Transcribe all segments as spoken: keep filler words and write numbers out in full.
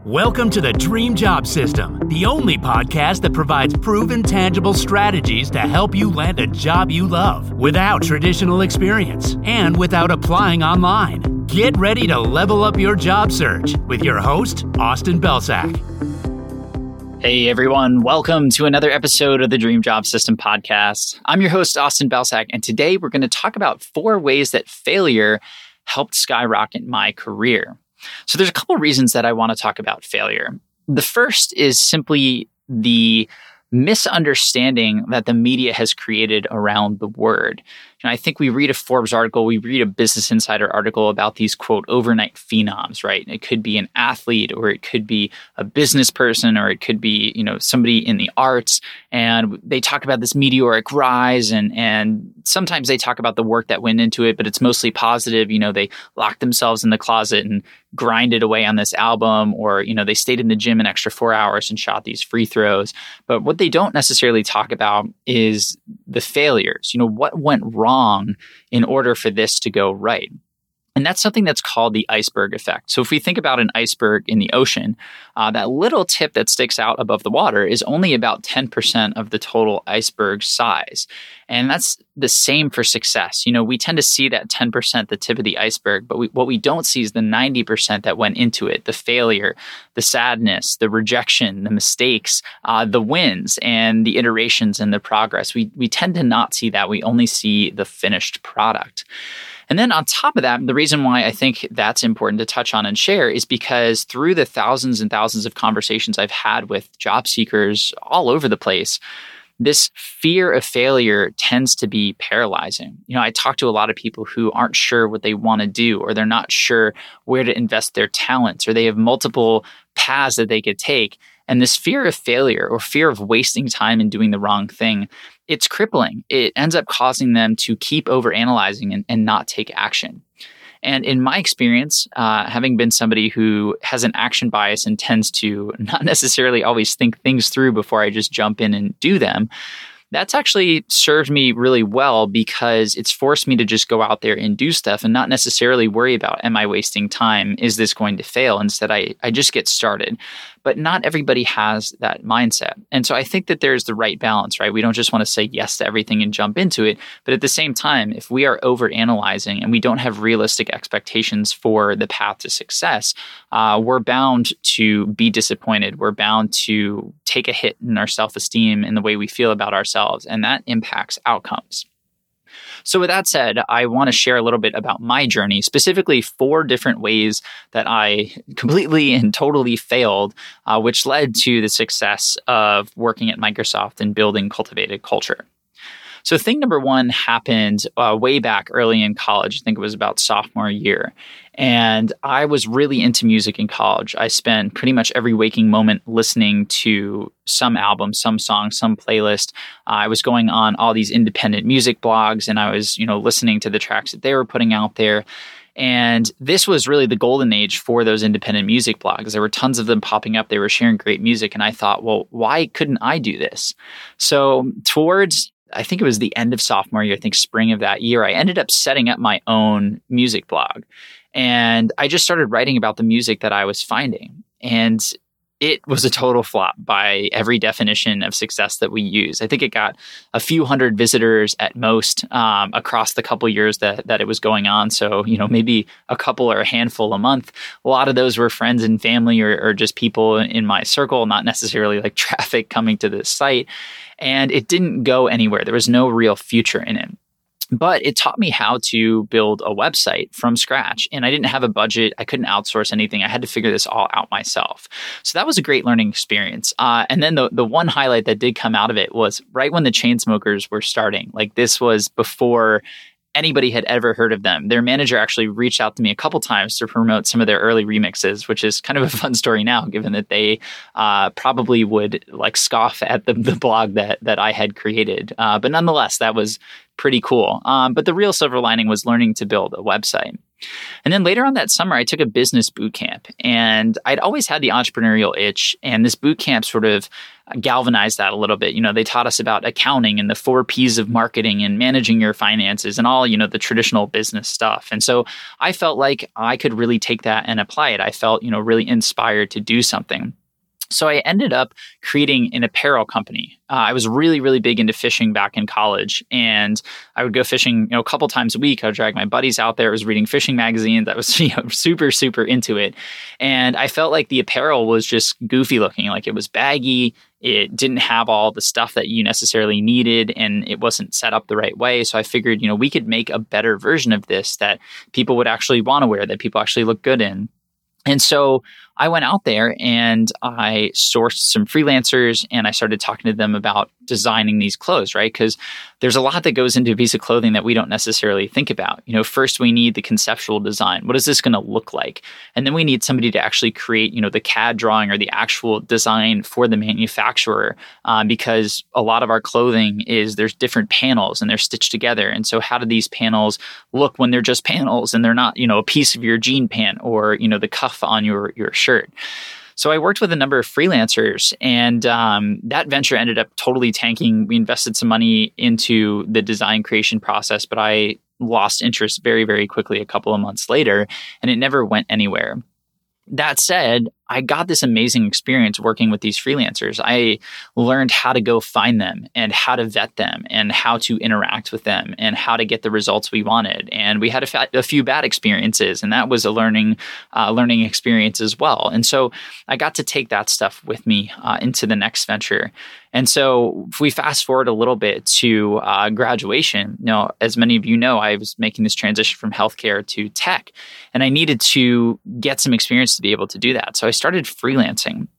Welcome to the Dream Job System, the only podcast that provides proven, tangible strategies to help you land a job you love without traditional experience and without applying online. Get ready to level up your job search with your host, Austin Belsak. Hey everyone, welcome to another episode of the Dream Job System podcast. I'm your host, Austin Belsak, and today we're going to talk about four ways that failure helped skyrocket my career. So there's a couple of reasons that I want to talk about failure. The first is simply the misunderstanding that the media has created around the word. And I think we read a Forbes article, we read a Business Insider article about these, quote, overnight phenoms, right? It could be an athlete, or it could be a business person, or it could be, you know, somebody in the arts. And they talk about this meteoric rise, and and sometimes they talk about the work that went into it, but it's mostly positive. You know, they locked themselves in the closet and grinded away on this album, or, you know, they stayed in the gym an extra four hours and shot these free throws. But what they don't necessarily talk about is the failures. You know, what went wrong in order for this to go right? And that's something that's called the iceberg effect. So if we think about an iceberg in the ocean, uh, that little tip that sticks out above the water is only about ten percent of the total iceberg size. And that's the same for success. You know, we tend to see that ten percent, the tip of the iceberg, but we, what we don't see is the ninety percent that went into it, the failure, the sadness, the rejection, the mistakes, uh, the wins, and the iterations and the progress. We, we tend to not see that. We only see the finished product. And then on top of that, the reason why I think that's important to touch on and share is because through the thousands and thousands of conversations I've had with job seekers all over the place, this fear of failure tends to be paralyzing. You know, I talk to a lot of people who aren't sure what they want to do, or they're not sure where to invest their talents, or they have multiple paths that they could take. And this fear of failure, or fear of wasting time and doing the wrong thing, it's crippling. It ends up causing them to keep overanalyzing and, and not take action. And in my experience, uh, having been somebody who has an action bias and tends to not necessarily always think things through before I just jump in and do them, that's actually served me really well, because it's forced me to just go out there and do stuff and not necessarily worry about, am I wasting time? Is this going to fail? Instead, I, I just get started. But not everybody has that mindset. And so I think that there's the right balance, right? We don't just want to say yes to everything and jump into it. But at the same time, if we are overanalyzing and we don't have realistic expectations for the path to success, uh, we're bound to be disappointed. We're bound to take a hit in our self-esteem and the way we feel about ourselves. And that impacts outcomes. So with that said, I want to share a little bit about my journey, specifically four different ways that I completely and totally failed, uh, which led to the success of working at Microsoft and building cultivated culture. So thing number one happened uh, way back early in college. I think it was about sophomore year. And I was really into music in college. I spent pretty much every waking moment listening to some album, some song, some playlist. Uh, I was going on all these independent music blogs, and I was, you know, listening to the tracks that they were putting out there. And this was really the golden age for those independent music blogs. There were tons of them popping up. They were sharing great music. And I thought, well, why couldn't I do this? So towards I think it was the end of sophomore year, I think spring of that year, I ended up setting up my own music blog. And I just started writing about the music that I was finding. And it was a total flop by every definition of success that we use. I think it got a few hundred visitors at most um, across the couple years that, that it was going on. So, you know, maybe a couple or a handful a month. A lot of those were friends and family, or, or just people in my circle, not necessarily like traffic coming to the site. And it didn't go anywhere. There was no real future in it. But it taught me how to build a website from scratch. And I didn't have a budget. I couldn't outsource anything. I had to figure this all out myself. So that was a great learning experience. Uh, and then the, the one highlight that did come out of it was right when the Chainsmokers were starting. Like, this was before anybody had ever heard of them. Their manager actually reached out to me a couple times to promote some of their early remixes, which is kind of a fun story now, given that they uh, probably would like scoff at the, the blog that that I had created. Uh, but nonetheless, that was pretty cool. Um, but the real silver lining was learning to build a website. And then later on that summer, I took a business boot camp, and I'd always had the entrepreneurial itch, and this boot camp sort of galvanized that a little bit. You know, they taught us about accounting and the four P's of marketing and managing your finances and all, you know, the traditional business stuff. And so I felt like I could really take that and apply it. I felt, you know, really inspired to do something. So I ended up creating an apparel company. Uh, I was really, really big into fishing back in college, and I would go fishing, you know, a couple times a week. I would drag my buddies out there. I was reading fishing magazines. I was, you know, super, super into it. And I felt like the apparel was just goofy looking, like it was baggy. It didn't have all the stuff that you necessarily needed, and it wasn't set up the right way. So I figured, you know, we could make a better version of this that people would actually want to wear, that people actually look good in. And so I went out there and I sourced some freelancers, and I started talking to them about designing these clothes, right? Because there's a lot that goes into a piece of clothing that we don't necessarily think about. You know, first we need the conceptual design. What is this going to look like? And then we need somebody to actually create, you know, the C A D drawing or the actual design for the manufacturer, um, because a lot of our clothing is there's different panels and they're stitched together. And so how do these panels look when they're just panels and they're not, you know, a piece of your jean pant or, you know, the cuff on your, your shirt? So I worked with a number of freelancers, and um, that venture ended up totally tanking. We invested some money into the design creation process, but I lost interest very, very quickly a couple of months later, and it never went anywhere. That said, I got this amazing experience working with these freelancers. I learned how to go find them and how to vet them and how to interact with them and how to get the results we wanted. And we had a, fa- a few bad experiences, and that was a learning uh, learning experience as well. And so I got to take that stuff with me uh, into the next venture. And so if we fast forward a little bit to uh, graduation, you know, as many of you know, I was making this transition from healthcare to tech, and I needed to get some experience to be able to do that. So I started freelancing.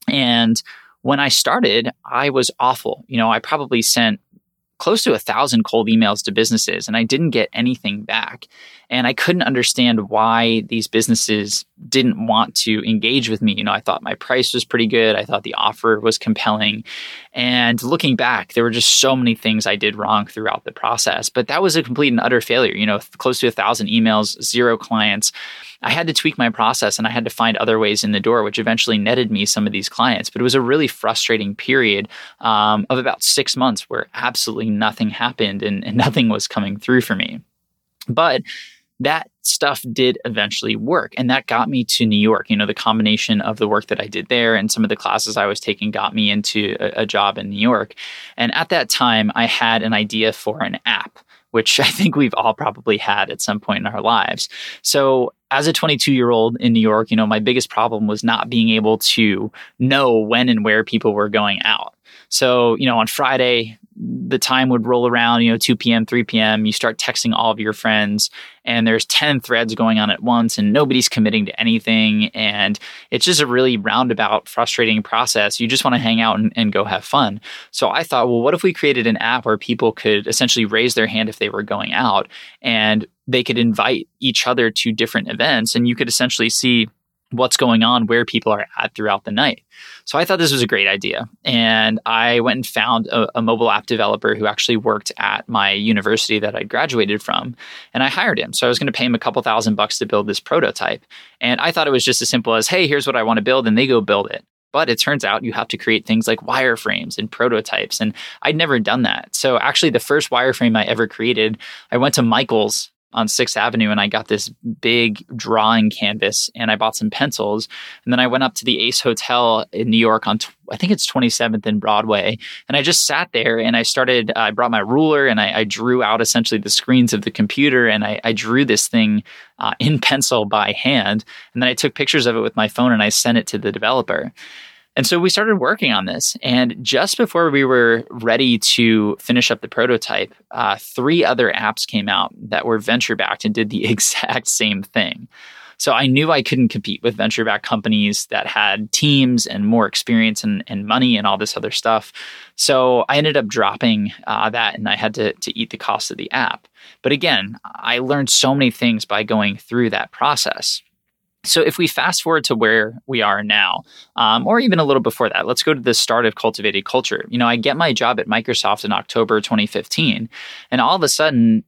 And when I started, I was awful. You know, I probably sent close to a thousand cold emails to businesses, and I didn't get anything back. And I couldn't understand why these businesses didn't want to engage with me. You know, I thought my price was pretty good. I thought the offer was compelling. And looking back, there were just so many things I did wrong throughout the process. But that was a complete and utter failure. You know, close to a thousand emails, zero clients. I had to tweak my process, and I had to find other ways in the door, which eventually netted me some of these clients. But it was a really frustrating period um, of about six months where absolutely nothing happened and, and nothing was coming through for me. But that stuff did eventually work. And that got me to New York. You know, the combination of the work that I did there and some of the classes I was taking got me into a, a job in New York. And at that time, I had an idea for an app, which I think we've all probably had at some point in our lives. So as a twenty-two-year-old in New York, you know, my biggest problem was not being able to know when and where people were going out. So, you know, on Friday, the time would roll around, you know, two p.m., three p.m., you start texting all of your friends, and there's ten threads going on at once, and nobody's committing to anything. And it's just a really roundabout, frustrating process. You just want to hang out and, and go have fun. So I thought, well, what if we created an app where people could essentially raise their hand if they were going out, and they could invite each other to different events, and you could essentially see what's going on, where people are at throughout the night. So I thought this was a great idea. And I went and found a, a mobile app developer who actually worked at my university that I graduated from. And I hired him. So I was going to pay him a couple thousand bucks to build this prototype. And I thought it was just as simple as, hey, here's what I want to build. And they go build it. But it turns out you have to create things like wireframes and prototypes. And I'd never done that. So actually the first wireframe I ever created, I went to Michael's on sixth Avenue, and I got this big drawing canvas, and I bought some pencils. And then I went up to the Ace Hotel in New York on, I think it's twenty-seventh and Broadway. And I just sat there and I started, uh, I brought my ruler, and I, I drew out essentially the screens of the computer, and I, I drew this thing uh, in pencil by hand. And then I took pictures of it with my phone and I sent it to the developer. And so we started working on this. And just before we were ready to finish up the prototype, uh, three other apps came out that were venture-backed and did the exact same thing. So I knew I couldn't compete with venture-backed companies that had teams and more experience and, and money and all this other stuff. So I ended up dropping uh, that, and I had to, to eat the cost of the app. But again, I learned so many things by going through that process. So if we fast forward to where we are now, um, or even a little before that, let's go to the start of Cultivated Culture. You know, I get my job at Microsoft in October twenty fifteen, and all of a sudden,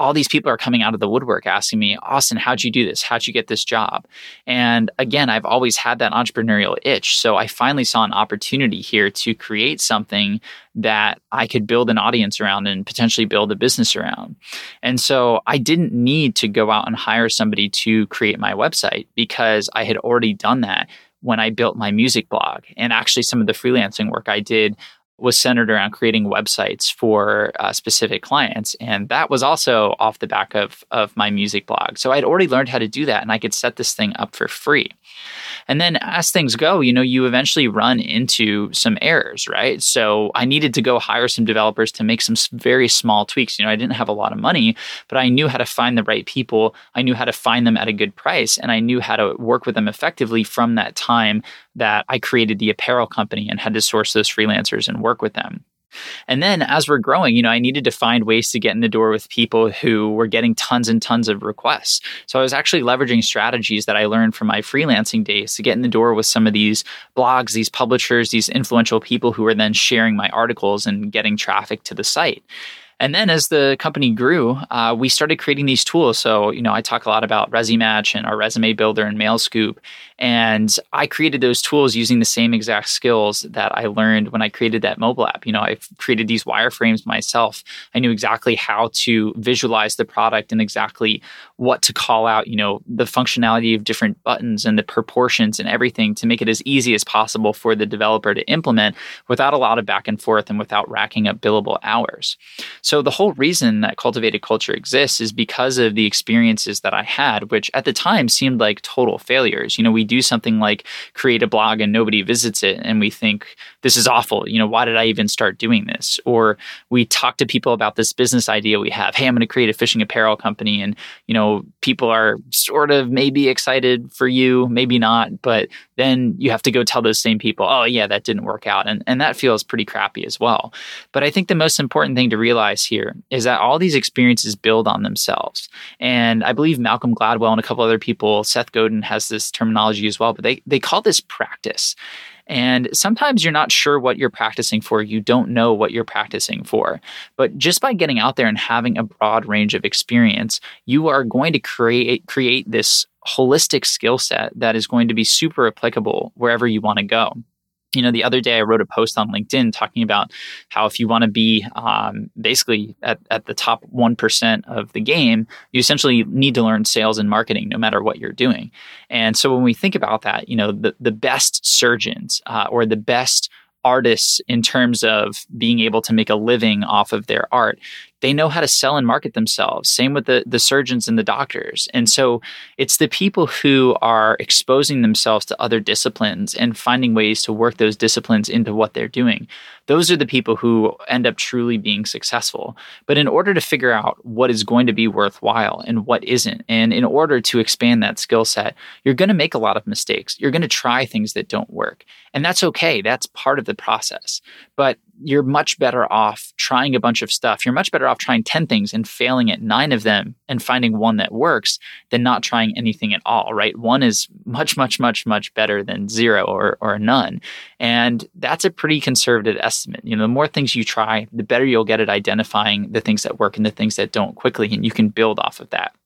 all these people are coming out of the woodwork asking me, Austin, how'd you do this? How'd you get this job? And again, I've always had that entrepreneurial itch. So I finally saw an opportunity here to create something that I could build an audience around and potentially build a business around. And so I didn't need to go out and hire somebody to create my website because I had already done that when I built my music blog. And actually some of the freelancing work I did was centered around creating websites for uh, specific clients. And that was also off the back of, of my music blog. So I'd already learned how to do that and I could set this thing up for free. And then as things go, you know, you eventually run into some errors, right? So I needed to go hire some developers to make some very small tweaks. You know, I didn't have a lot of money, but I knew how to find the right people. I knew how to find them at a good price, and I knew how to work with them effectively from that time that I created the apparel company and had to source those freelancers and work with them. And then as we're growing, you know, I needed to find ways to get in the door with people who were getting tons and tons of requests. So I was actually leveraging strategies that I learned from my freelancing days to get in the door with some of these blogs, these publishers, these influential people who were then sharing my articles and getting traffic to the site. And then as the company grew, uh, we started creating these tools. So, you know, I talk a lot about ResuMatch and our resume builder and MailScoop. And I created those tools using the same exact skills that I learned when I created that mobile app. You know, I've created these wireframes myself. I knew exactly how to visualize the product and exactly what to call out, you know, the functionality of different buttons and the proportions and everything to make it as easy as possible for the developer to implement without a lot of back and forth and without racking up billable hours. So the whole reason that Cultivated Culture exists is because of the experiences that I had, which at the time seemed like total failures. You know, we do something like create a blog and nobody visits it and we think this is awful. You know, why did I even start doing this? Or we talk to people about this business idea we have. Hey, I'm going to create a fishing apparel company. And, you know, people are sort of maybe excited for you, maybe not. But then you have to go tell those same people, oh, yeah, that didn't work out. And, and that feels pretty crappy as well. But I think the most important thing to realize here is that all these experiences build on themselves. And I believe Malcolm Gladwell and a couple other people, Seth Godin has this terminology as well, but they, they call this practice. And sometimes you're not sure what you're practicing for. You don't know what you're practicing for. But just by getting out there and having a broad range of experience, you are going to create create this holistic skill set that is going to be super applicable wherever you want to go. You know, the other day I wrote a post on LinkedIn talking about how if you want to be um, basically at, at the top one percent of the game, you essentially need to learn sales and marketing no matter what you're doing. And so when we think about that, you know, the, the best surgeons uh, or the best artists in terms of being able to make a living off of their art, they know how to sell and market themselves. Same with the, the surgeons and the doctors. And so it's the people who are exposing themselves to other disciplines and finding ways to work those disciplines into what they're doing. Those are the people who end up truly being successful. But in order to figure out what is going to be worthwhile and what isn't, and in order to expand that skill set, you're going to make a lot of mistakes. You're going to try things that don't work. And that's okay. That's part of the process. But you're much better off trying a bunch of stuff. You're much better off trying ten things and failing at nine of them and finding one that works than not trying anything at all, right? One is much, much, much, much better than zero or, or none. And that's a pretty conservative estimate. You know, the more things you try, the better you'll get at identifying the things that work and the things that don't quickly, and you can build off of that.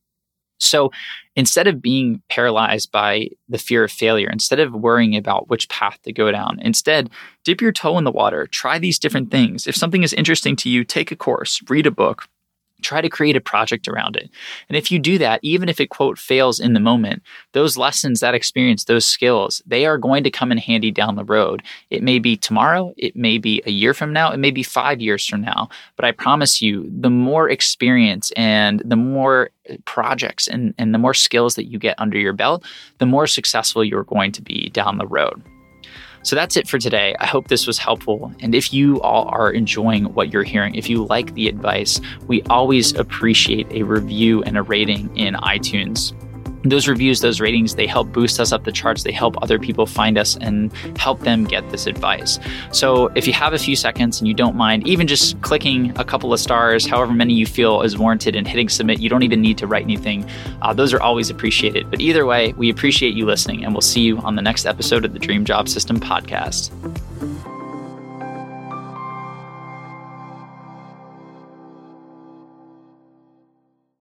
So instead of being paralyzed by the fear of failure, instead of worrying about which path to go down, instead, dip your toe in the water, try these different things. If something is interesting to you, take a course, read a book, try to create a project around it. And if you do that, even if it, quote, fails in the moment, those lessons, that experience, those skills, they are going to come in handy down the road. It may be tomorrow, it may be a year from now, it may be five years from now. But I promise you, the more experience and the more projects and, and the more skills that you get under your belt, the more successful you're going to be down the road. So that's it for today. I hope this was helpful. And if you all are enjoying what you're hearing, if you like the advice, we always appreciate a review and a rating in iTunes. Those reviews, those ratings, they help boost us up the charts. They help other people find us and help them get this advice. So if you have a few seconds and you don't mind, even just clicking a couple of stars, however many you feel is warranted, and hitting submit, you don't even need to write anything. Uh, those are always appreciated. But either way, we appreciate you listening, and we'll see you on the next episode of the Dream Job System podcast.